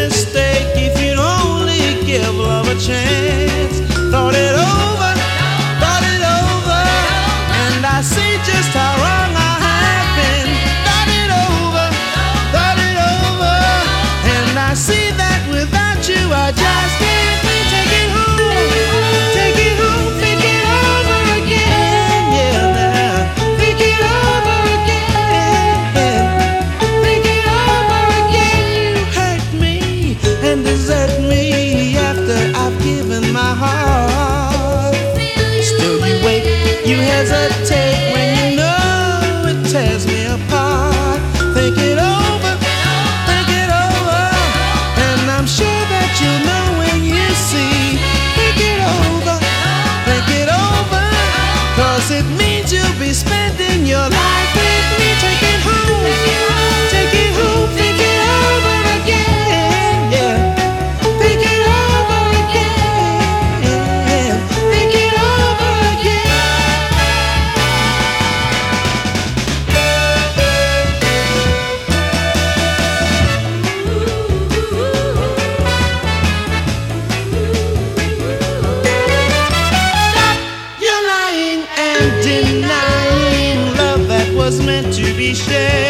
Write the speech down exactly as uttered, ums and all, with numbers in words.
mistake if you'd only give love a chance. Thought it over, thought it over, and I see just how wrong I have been. Thought it over, thought it over, and I see that without you I just can't wait. Take it home, take it home, think it over again, yeah now. Think it over again, think it over again. You hurt me and desert me after I've given my heart. Still you wait, you hesitate when you know it tears me apart. Think it over, think it over, and I'm sure that you'll know when you see. Think it over, think it over, 'cause it means you'll be spending your life with me. Take it home, take it home, think it over again, yeah. Think it over again, think it over again. You're lying and denying love that was meant to be shared.